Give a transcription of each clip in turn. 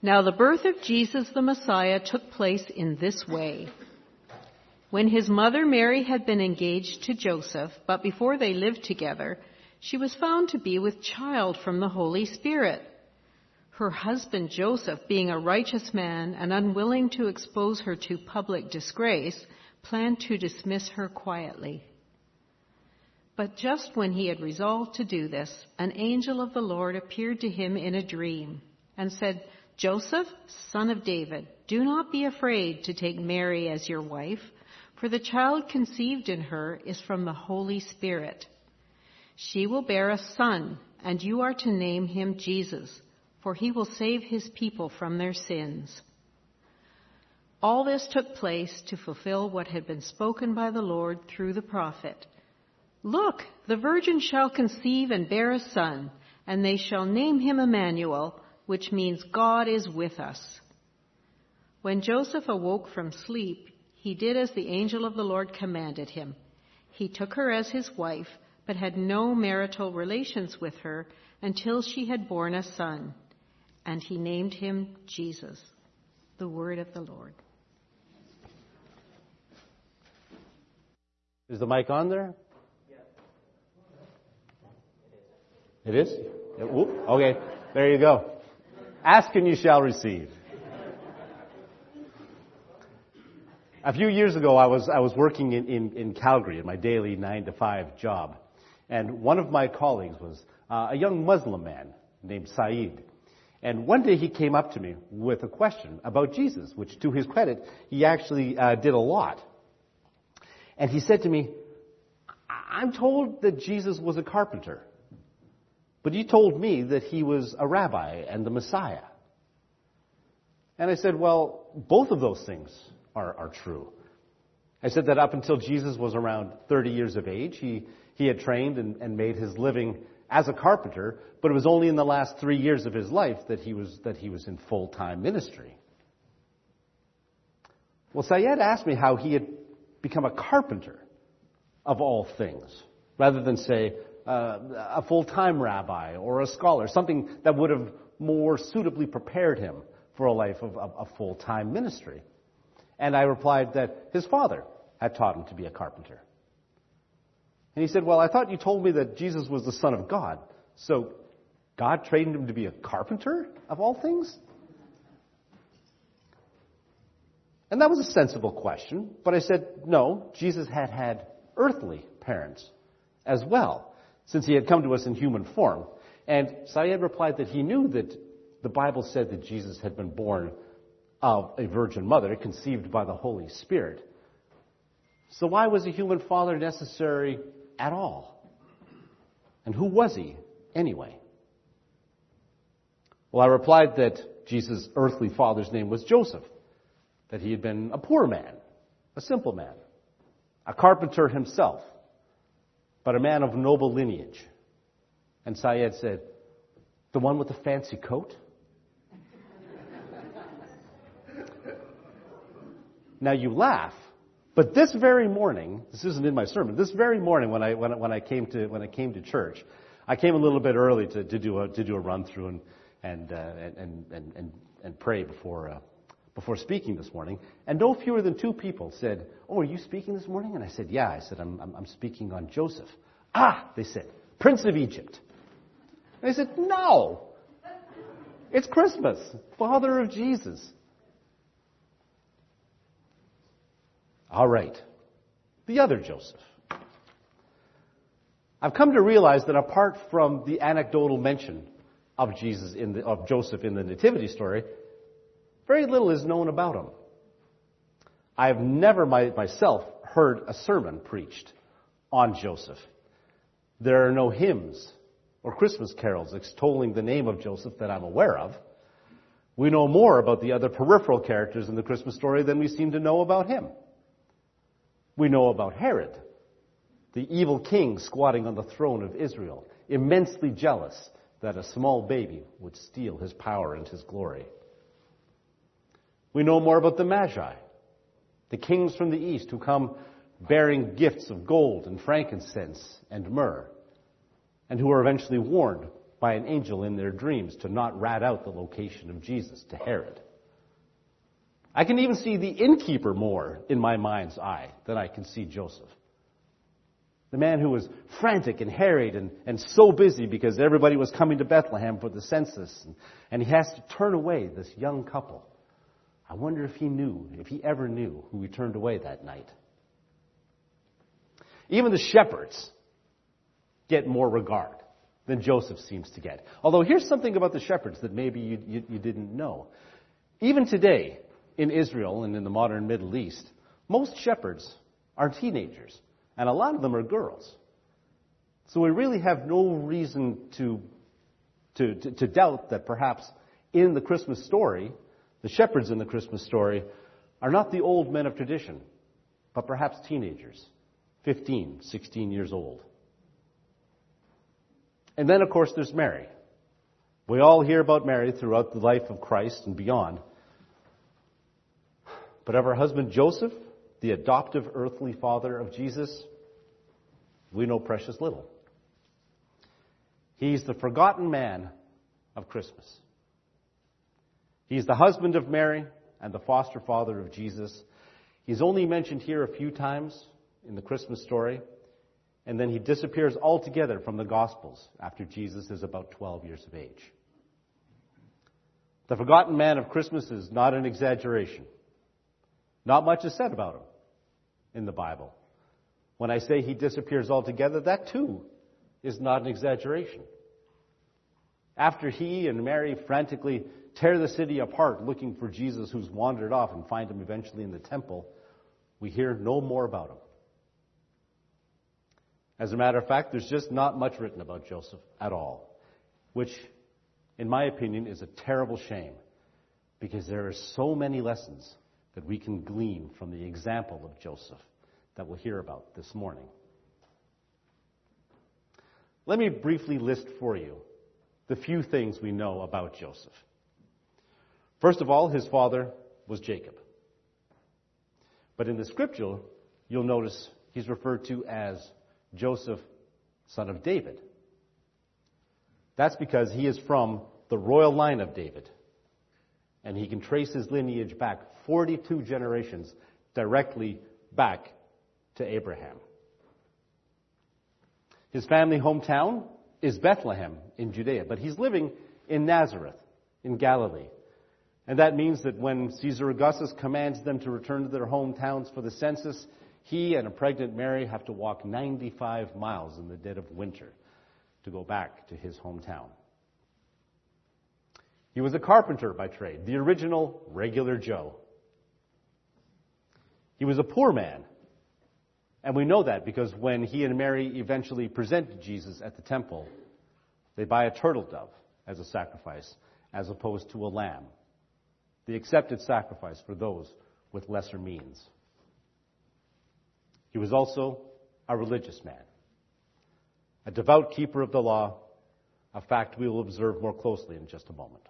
Now the birth of Jesus the Messiah took place in this way. When his mother Mary had been engaged to Joseph, but before they lived together, she was found to be with child from the Holy Spirit. Her husband Joseph, being a righteous man and unwilling to expose her to public disgrace, planned to dismiss her quietly. But just when he had resolved to do this, an angel of the Lord appeared to him in a dream and said, "Joseph, son of David, do not be afraid to take Mary as your wife, for the child conceived in her is from the Holy Spirit. She will bear a son, and you are to name him Jesus, for he will save his people from their sins." All this took place to fulfill what had been spoken by the Lord through the prophet. "Look, the virgin shall conceive and bear a son, and they shall name him Emmanuel, which means God is with us." When Joseph awoke from sleep, he did as the angel of the Lord commanded him. He took her as his wife, but had no marital relations with her until she had borne a son, and he named him Jesus. The word of the Lord. Is the mic on there? It is? Okay, there you go. Ask and you shall receive. A few years ago, I was working in Calgary in my daily 9-to-5 job. And one of my colleagues was a young Muslim man named Saeed. And one day he came up to me with a question about Jesus, which to his credit, he actually did a lot. And he said to me, "I'm told that Jesus was a carpenter. But you told me that he was a rabbi and the Messiah." And I said, "Well, both of those things are true." I said that up until Jesus was around 30 years of age, he had trained and made his living as a carpenter, but it was only in the last 3 years of his life that he was in full-time ministry. Well, Syed asked me how he had become a carpenter of all things, rather than, say, a full-time rabbi or a scholar, something that would have more suitably prepared him for a life of full-time ministry. And I replied that his father had taught him to be a carpenter. And he said, "Well, I thought you told me that Jesus was the Son of God. So God trained him to be a carpenter of all things?" And that was a sensible question, but I said, no, Jesus had earthly parents as well, since he had come to us in human form. And Syed replied that he knew that the Bible said that Jesus had been born of a virgin mother, conceived by the Holy Spirit. So why was a human father necessary at all? And who was he anyway? Well, I replied that Jesus' earthly father's name was Joseph, that he had been a poor man, a simple man, a carpenter himself, but a man of noble lineage. And Syed said, "The one with the fancy coat?" Now you laugh, but this very morning, this isn't in my sermon, this very morning when I came to church, I came a little bit early to do a run through and pray before speaking this morning, and no fewer than 2 people said, "Oh, are you speaking this morning?" And I said, "Yeah." I said, I'm speaking on Joseph." "Ah," they said, "Prince of Egypt." And I said, "No, it's Christmas, father of Jesus." All right, the other Joseph. I've come to realize that apart from the anecdotal mention of Joseph in the Nativity story, very little is known about him. I have never myself heard a sermon preached on Joseph. There are no hymns or Christmas carols extolling the name of Joseph that I'm aware of. We know more about the other peripheral characters in the Christmas story than we seem to know about him. We know about Herod, the evil king squatting on the throne of Israel, immensely jealous that a small baby would steal his power and his glory. We know more about the Magi, the kings from the east who come bearing gifts of gold and frankincense and myrrh, and who are eventually warned by an angel in their dreams to not rat out the location of Jesus to Herod. I can even see the innkeeper more in my mind's eye than I can see Joseph. The man who was frantic and harried and so busy because everybody was coming to Bethlehem for the census. And he has to turn away this young couple. I wonder if he ever knew who he turned away that night. Even the shepherds get more regard than Joseph seems to get. Although here's something about the shepherds that maybe you didn't know. Even today, in Israel and in the modern Middle East, most shepherds are teenagers. And a lot of them are girls. So we really have no reason to doubt that perhaps in the Christmas story, the shepherds in the Christmas story are not the old men of tradition, but perhaps teenagers, 15, 16 years old. And then, of course, there's Mary. We all hear about Mary throughout the life of Christ and beyond. But of her husband Joseph, the adoptive earthly father of Jesus, we know precious little. He's the forgotten man of Christmas. He's the husband of Mary and the foster father of Jesus. He's only mentioned here a few times in the Christmas story, and then he disappears altogether from the Gospels after Jesus is about 12 years of age. The forgotten man of Christmas is not an exaggeration. Not much is said about him in the Bible. When I say he disappears altogether, that too is not an exaggeration. After he and Mary frantically tear the city apart looking for Jesus who's wandered off and find him eventually in the temple, we hear no more about him. As a matter of fact, there's just not much written about Joseph at all, which, in my opinion, is a terrible shame because there are so many lessons that we can glean from the example of Joseph that we'll hear about this morning. Let me briefly list for you the few things we know about Joseph. First of all, his father was Jacob. But in the scripture, you'll notice he's referred to as Joseph, son of David. That's because he is from the royal line of David. And he can trace his lineage back 42 generations directly back to Abraham. His family hometown is Bethlehem in Judea, but he's living in Nazareth in Galilee. And that means that when Caesar Augustus commands them to return to their hometowns for the census, he and a pregnant Mary have to walk 95 miles in the dead of winter to go back to his hometown. He was a carpenter by trade, the original regular Joe. He was a poor man. And we know that because when he and Mary eventually presented Jesus at the temple, they buy a turtle dove as a sacrifice as opposed to a lamb, the accepted sacrifice for those with lesser means. He was also a religious man, a devout keeper of the law, a fact we will observe more closely in just a moment.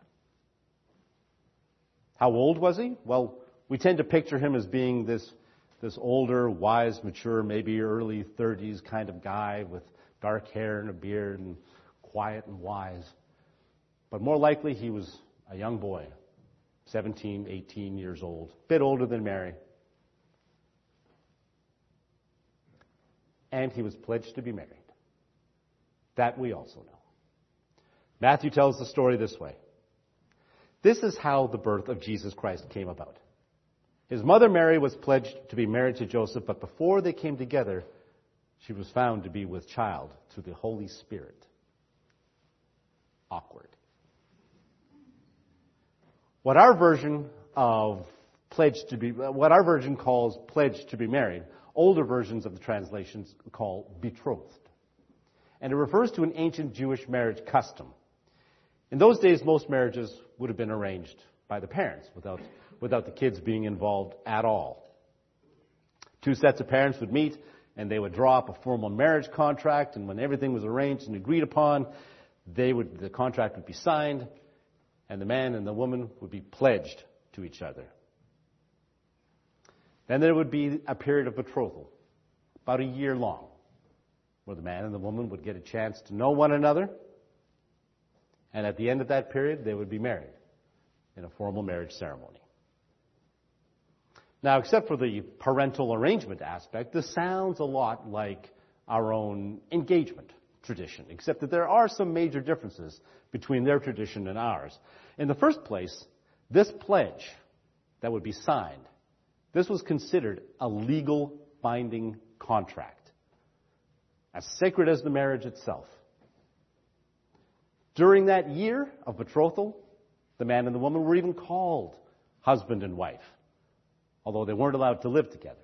How old was he? Well, we tend to picture him as being this older, wise, mature, maybe early 30s kind of guy with dark hair and a beard and quiet and wise. But more likely he was a young boy, 17, 18 years old, a bit older than Mary. And he was pledged to be married. That we also know. Matthew tells the story this way. This is how the birth of Jesus Christ came about. His mother Mary was pledged to be married to Joseph, but before they came together, she was found to be with child through the Holy Spirit. Awkward. What our version calls pledged to be married, older versions of the translations call betrothed. And it refers to an ancient Jewish marriage custom. In those days, most marriages would have been arranged by the parents without the kids being involved at all. Two sets of parents would meet and they would draw up a formal marriage contract, and when everything was arranged and agreed upon, the contract would be signed and the man and the woman would be pledged to each other. Then there would be a period of betrothal, about a year long, where the man and the woman would get a chance to know one another, And at the end of that period, they would be married in a formal marriage ceremony. Now, except for the parental arrangement aspect, this sounds a lot like our own engagement tradition, except that there are some major differences between their tradition and ours. In the first place, this pledge that would be signed, this was considered a legal binding contract, as sacred as the marriage itself. During that year of betrothal, the man and the woman were even called husband and wife, although they weren't allowed to live together.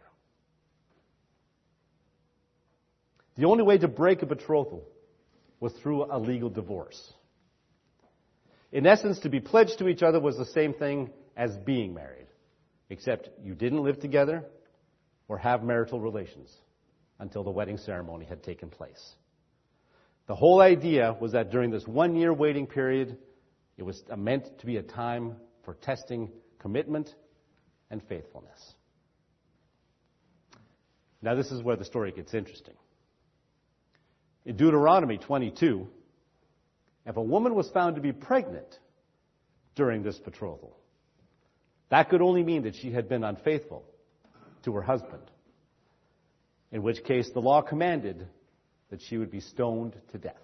The only way to break a betrothal was through a legal divorce. In essence, to be pledged to each other was the same thing as being married, except you didn't live together or have marital relations until the wedding ceremony had taken place. The whole idea was that during this 1-year waiting period, it was meant to be a time for testing commitment and faithfulness. Now, this is where the story gets interesting. In Deuteronomy 22, if a woman was found to be pregnant during this betrothal, that could only mean that she had been unfaithful to her husband, in which case the law commanded that she would be stoned to death.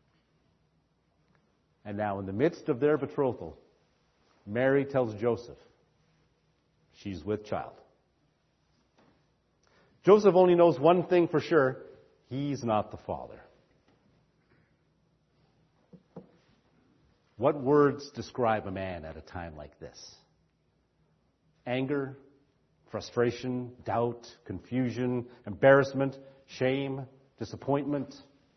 And now, in the midst of their betrothal, Mary tells Joseph she's with child. Joseph only knows one thing for sure: he's not the father. What words describe a man at a time like this? Anger, frustration, doubt, confusion, embarrassment, shame, disappointment.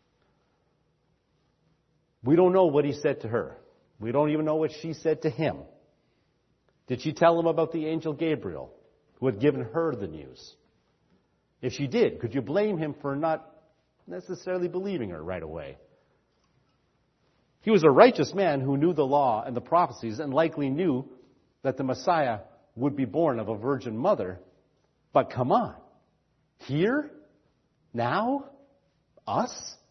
We don't know what he said to her. We don't even know what she said to him. Did she tell him about the angel Gabriel, who had given her the news? If she did, could you blame him for not necessarily believing her right away? He was a righteous man who knew the law and the prophecies and likely knew that the Messiah would be born of a virgin mother. But come on, here, now, us?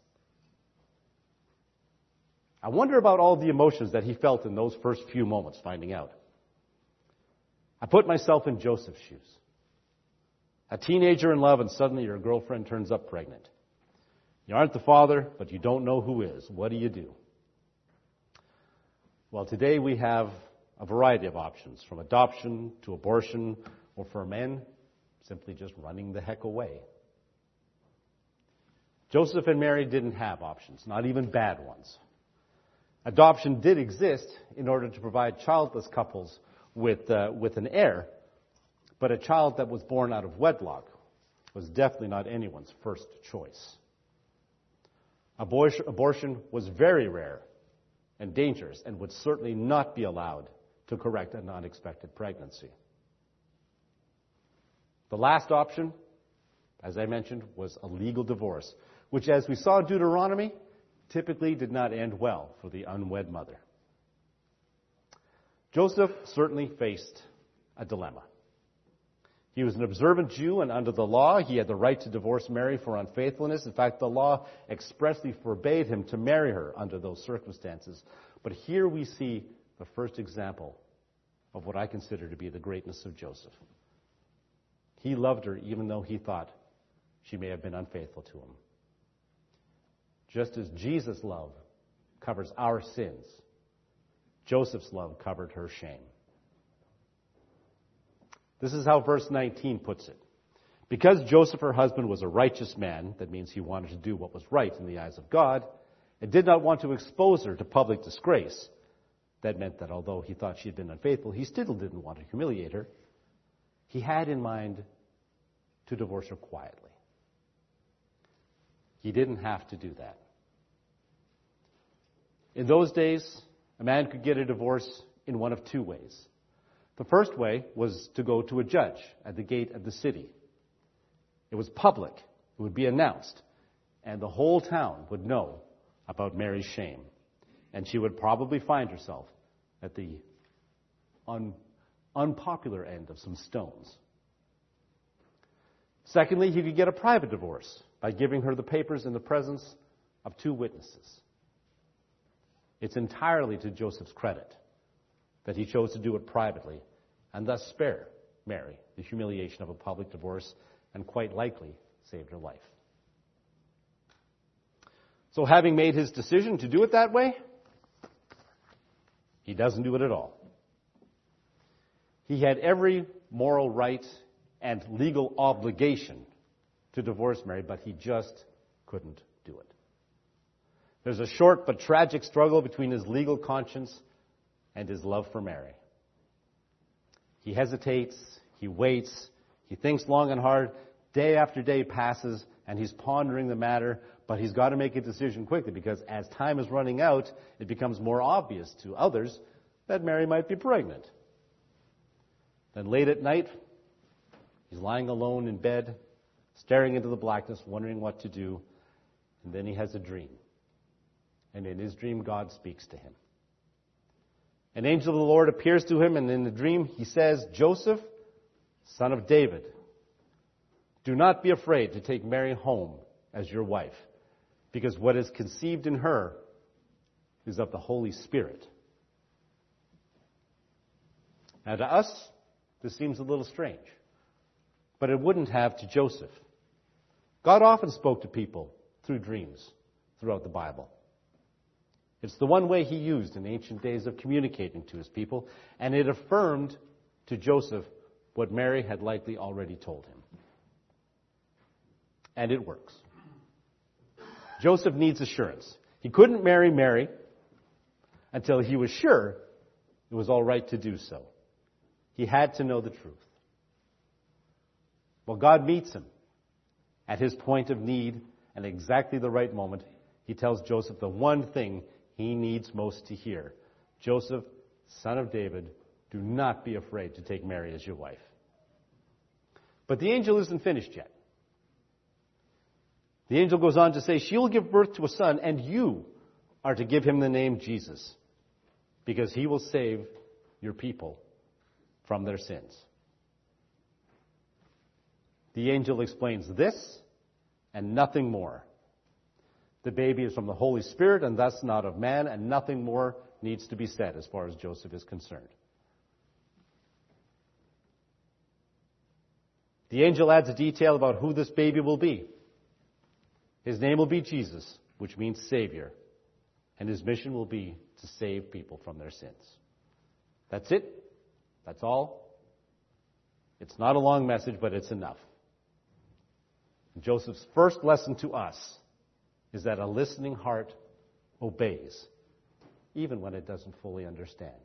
I wonder about all the emotions that he felt in those first few moments finding out. I put myself in Joseph's shoes. A teenager in love, and suddenly your girlfriend turns up pregnant. You aren't the father, but you don't know who is. What do you do? Well, today we have a variety of options, from adoption to abortion, or for men, simply just running the heck away. Joseph and Mary didn't have options, not even bad ones. Adoption did exist in order to provide childless couples with an heir, but a child that was born out of wedlock was definitely not anyone's first choice. Abortion was very rare and dangerous and would certainly not be allowed to correct an unexpected pregnancy. The last option, as I mentioned, was a legal divorce, which, as we saw in Deuteronomy, typically did not end well for the unwed mother. Joseph certainly faced a dilemma. He was an observant Jew, and under the law, he had the right to divorce Mary for unfaithfulness. In fact, the law expressly forbade him to marry her under those circumstances. But here we see the first example of what I consider to be the greatness of Joseph. He loved her even though he thought she may have been unfaithful to him. Just as Jesus' love covers our sins, Joseph's love covered her shame. This is how verse 19 puts it. Because Joseph, her husband, was a righteous man, that means he wanted to do what was right in the eyes of God, and did not want to expose her to public disgrace. That meant that although he thought she had been unfaithful, he still didn't want to humiliate her. He had in mind to divorce her quietly. He didn't have to do that. In those days, a man could get a divorce in one of two ways. The first way was to go to a judge at the gate of the city. It was public. It would be announced. And the whole town would know about Mary's shame. And she would probably find herself at the unpopular end of some stones. Secondly, he could get a private divorce by giving her the papers in the presence of two witnesses. It's entirely to Joseph's credit that he chose to do it privately and thus spare Mary the humiliation of a public divorce and quite likely saved her life. So having made his decision to do it that way, he doesn't do it at all. He had every moral right and legal obligation to divorce Mary, but he just couldn't do it. There's a short but tragic struggle between his legal conscience and his love for Mary. He hesitates, he waits, he thinks long and hard. Day after day passes, and he's pondering the matter, but he's got to make a decision quickly because as time is running out, it becomes more obvious to others that Mary might be pregnant. Then late at night, he's lying alone in bed, staring into the blackness, wondering what to do, and then he has a dream. And in his dream, God speaks to him. An angel of the Lord appears to him, and in the dream he says, "Joseph, son of David, do not be afraid to take Mary home as your wife, because what is conceived in her is of the Holy Spirit." Now to us, this seems a little strange, but it wouldn't have to Joseph. God often spoke to people through dreams throughout the Bible. It's the one way he used in ancient days of communicating to his people, and it affirmed to Joseph what Mary had likely already told him. And it works. Joseph needs assurance. He couldn't marry Mary until he was sure it was all right to do so. He had to know the truth. Well, God meets him at his point of need, and exactly the right moment, he tells Joseph the one thing he needs most to hear. "Joseph, son of David, do not be afraid to take Mary as your wife." But the angel isn't finished yet. The angel goes on to say, "She will give birth to a son, and you are to give him the name Jesus, because he will save your people from their sins." The angel explains this and nothing more. The baby is from the Holy Spirit and thus not of man, and nothing more needs to be said as far as Joseph is concerned. The angel adds a detail about who this baby will be. His name will be Jesus, which means Savior, and his mission will be to save people from their sins. That's it. That's all. It's not a long message, but it's enough. Joseph's first lesson to us is that a listening heart obeys, even when it doesn't fully understand.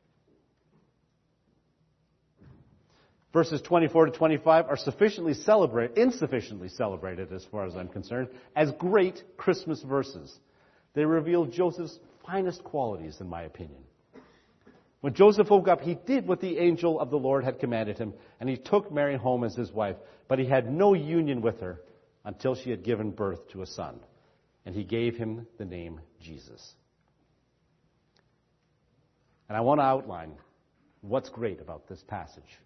Verses 24 to 25 are insufficiently celebrated, as far as I'm concerned, as great Christmas verses. They reveal Joseph's finest qualities, in my opinion. When Joseph woke up, he did what the angel of the Lord had commanded him, and he took Mary home as his wife, but he had no union with her until she had given birth to a son, and he gave him the name Jesus. And I want to outline what's great about this passage.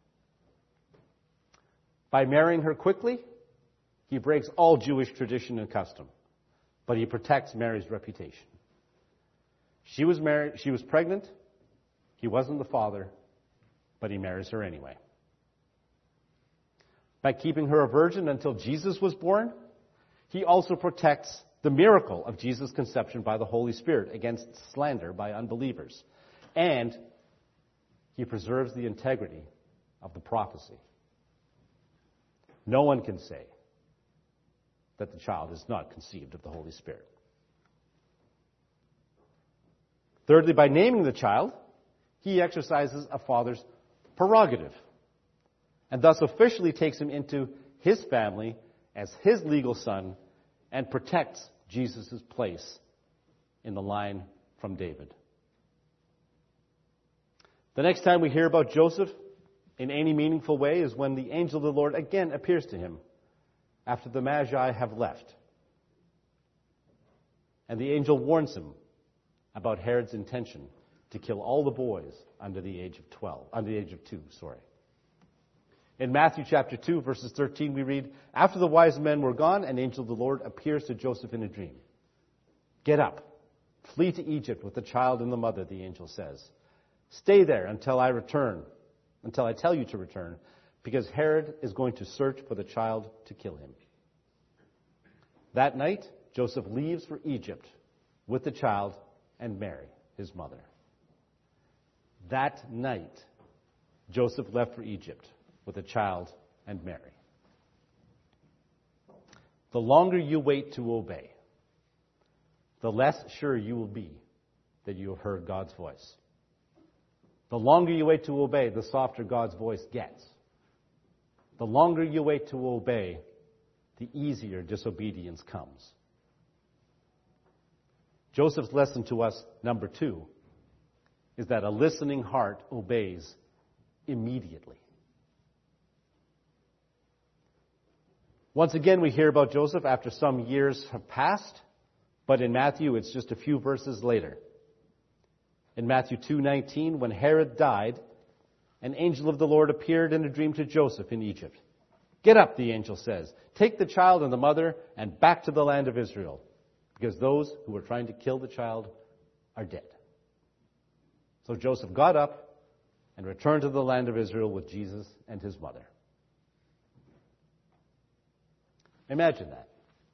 By marrying her quickly, he breaks all Jewish tradition and custom, but he protects Mary's reputation. She was pregnant. He wasn't the father, but he marries her anyway. By keeping her a virgin until Jesus was born, he also protects the miracle of Jesus' conception by the Holy Spirit against slander by unbelievers. And he preserves the integrity of the prophecy. No one can say that the child is not conceived of the Holy Spirit. Thirdly, by naming the child, he exercises a father's prerogative and thus officially takes him into his family as his legal son and protects Jesus' place in the line from David. The next time we hear about Joseph in any meaningful way is when the angel of the Lord again appears to him after the Magi have left. And the angel warns him about Herod's intention to kill all the boys under the age of 2. In Matthew chapter 2, verses 13, we read, "After the wise men were gone, an angel of the Lord appears to Joseph in a dream. 'Get up, Flee to Egypt with the child and the mother, the angel says. Stay there until I tell you to return, because Herod is going to search for the child to kill him. That night, Joseph leaves for Egypt with the child and Mary, his mother. That night, Joseph left for Egypt with the child and Mary. The longer you wait to obey, the less sure you will be that you have heard God's voice. The longer you wait to obey, the softer God's voice gets. The longer you wait to obey, the easier disobedience comes. Joseph's lesson to us, number 2, is that a listening heart obeys immediately. Once again, we hear about Joseph after some years have passed, but in Matthew, it's just a few verses later. In Matthew 2:19, when Herod died, an angel of the Lord appeared in a dream to Joseph in Egypt. Get up, the angel says. Take the child and the mother and back to the land of Israel, because those who were trying to kill the child are dead. So Joseph got up and returned to the land of Israel with Jesus and his mother. Imagine that.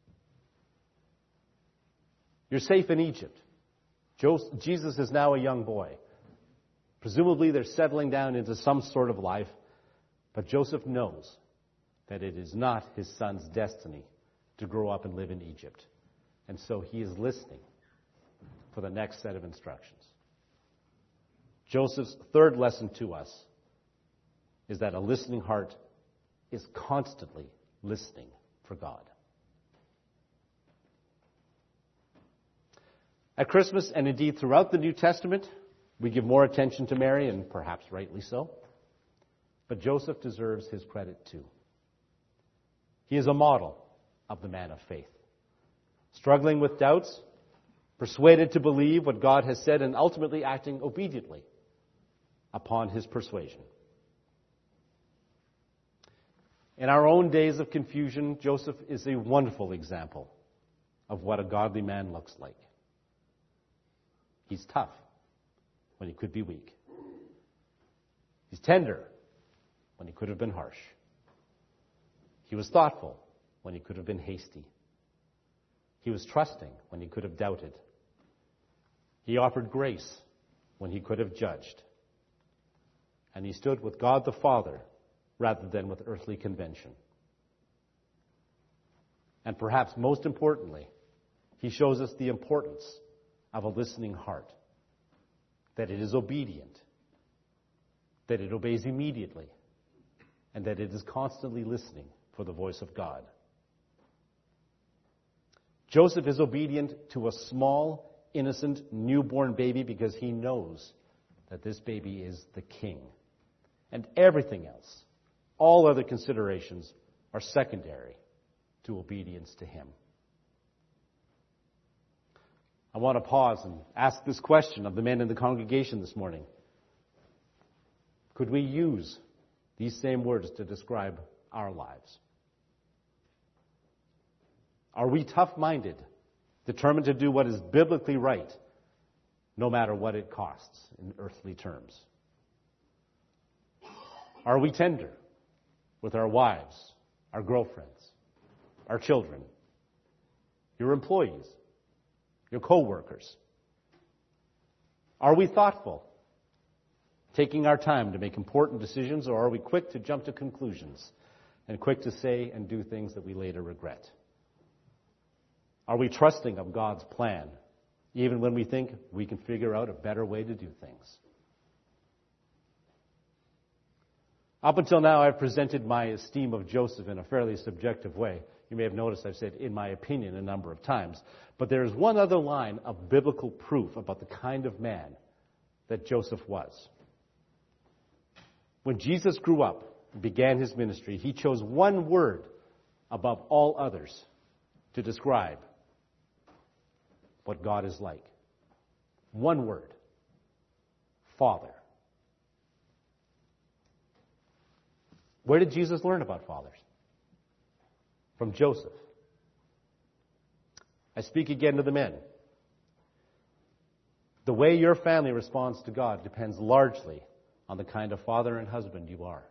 You're safe in Egypt. Jesus is now a young boy. Presumably they're settling down into some sort of life, but Joseph knows that it is not his son's destiny to grow up and live in Egypt. And so he is listening for the next set of instructions. Joseph's third lesson to us is that a listening heart is constantly listening for God. At Christmas, and indeed throughout the New Testament, we give more attention to Mary, and perhaps rightly so. But Joseph deserves his credit too. He is a model of the man of faith. Struggling with doubts, persuaded to believe what God has said, and ultimately acting obediently upon his persuasion. In our own days of confusion, Joseph is a wonderful example of what a godly man looks like. He's tough when he could be weak. He's tender when he could have been harsh. He was thoughtful when he could have been hasty. He was trusting when he could have doubted. He offered grace when he could have judged. And he stood with God the Father rather than with earthly convention. And perhaps most importantly, he shows us the importance of a listening heart, that it is obedient, that it obeys immediately, and that it is constantly listening for the voice of God. Joseph is obedient to a small, innocent, newborn baby because he knows that this baby is the king. And everything else, all other considerations, are secondary to obedience to him. I want to pause and ask this question of the men in the congregation this morning. Could we use these same words to describe our lives? Are we tough-minded, determined to do what is biblically right, no matter what it costs in earthly terms? Are we tender with our wives, our girlfriends, our children, your employees, your co-workers? Are we thoughtful, taking our time to make important decisions, or are we quick to jump to conclusions and quick to say and do things that we later regret? Are we trusting of God's plan, even when we think we can figure out a better way to do things? Up until now, I've presented my esteem of Joseph in a fairly subjective way. You may have noticed I've said, in my opinion, a number of times. But there is one other line of biblical proof about the kind of man that Joseph was. When Jesus grew up and began his ministry, he chose one word above all others to describe what God is like. One word: Father. Where did Jesus learn about fathers? From Joseph. I speak again to the men. The way your family responds to God depends largely on the kind of father and husband you are.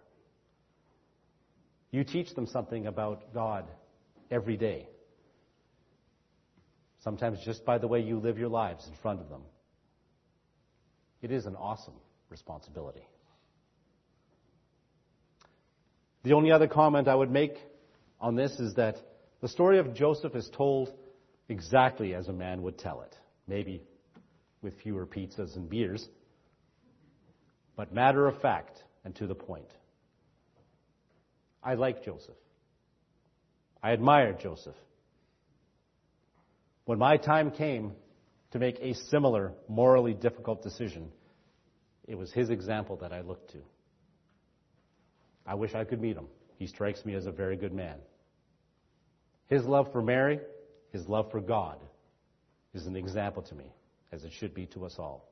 You teach them something about God every day. Sometimes just by the way you live your lives in front of them. It is an awesome responsibility. The only other comment I would make on this is that the story of Joseph is told exactly as a man would tell it. Maybe with fewer pizzas and beers, but matter of fact and to the point. I like Joseph. I admire Joseph. When my time came to make a similar morally difficult decision, it was his example that I looked to. I wish I could meet him. He strikes me as a very good man. His love for Mary, his love for God, is an example to me, as it should be to us all.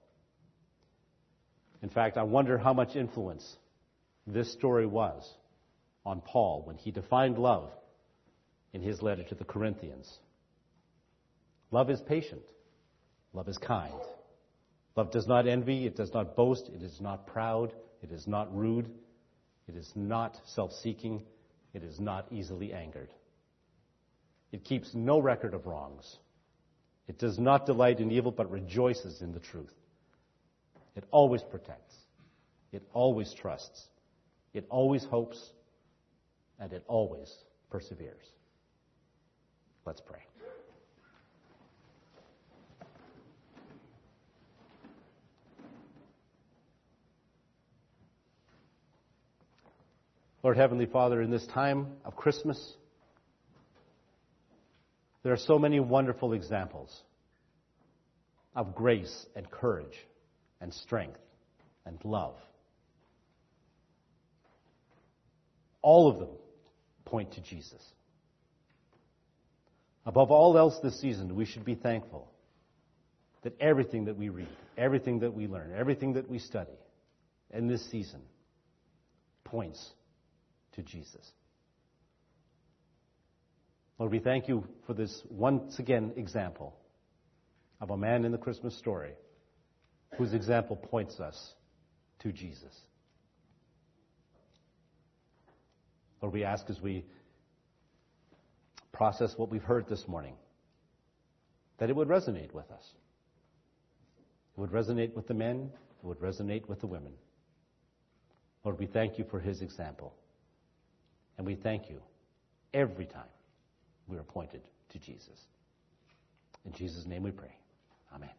In fact, I wonder how much influence this story was on Paul when he defined love in his letter to the Corinthians. Love is patient. Love is kind. Love does not envy. It does not boast. It is not proud. It is not rude. It is not self-seeking. It is not easily angered. It keeps no record of wrongs. It does not delight in evil, but rejoices in the truth. It always protects. It always trusts. It always hopes. And it always perseveres. Let's pray. Lord Heavenly Father, in this time of Christmas, there are so many wonderful examples of grace and courage and strength and love. All of them point to Jesus. Above all else this season, we should be thankful that everything that we read, everything that we learn, everything that we study in this season points to Jesus. Lord, we thank you for this once again example of a man in the Christmas story whose example points us to Jesus. Lord, we ask as we process what we've heard this morning, that it would resonate with us. It would resonate with the men. It would resonate with the women. Lord, we thank you for his example. And we thank you every time we are pointed to Jesus. In Jesus' name we pray. Amen.